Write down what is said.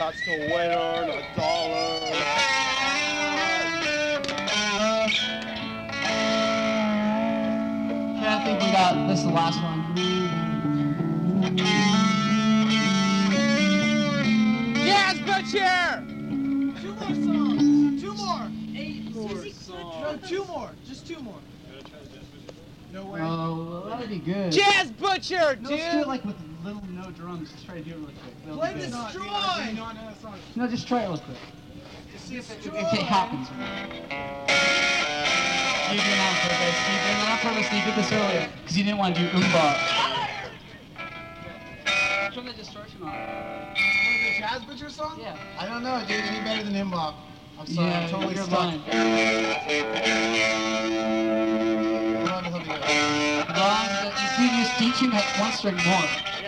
That's the winner, the dollar. Okay, I think we got this is the last one. Jazz Butcher! 2 more songs. 2 more. 8 more songs. No, 2 more. Just 2 more. No way. Oh, that would be good. Jazz Butcher, No, dude! let's do it like with little no drums. Let's try to do it real quick. That'll Play be good. Destroy. No, just try it real quick. See if it happens. You did it on purpose. You did it on purpose. You did this earlier because you didn't want to do Oomba. Turn the distortion on. One of the Jazz Butcher song? Yeah. I don't know, dude. Any better than Mbop? I'm sorry. Yeah, I'm totally you're stuck. fine. Hold on, help me out. Long, you can use teaching at 1 string more.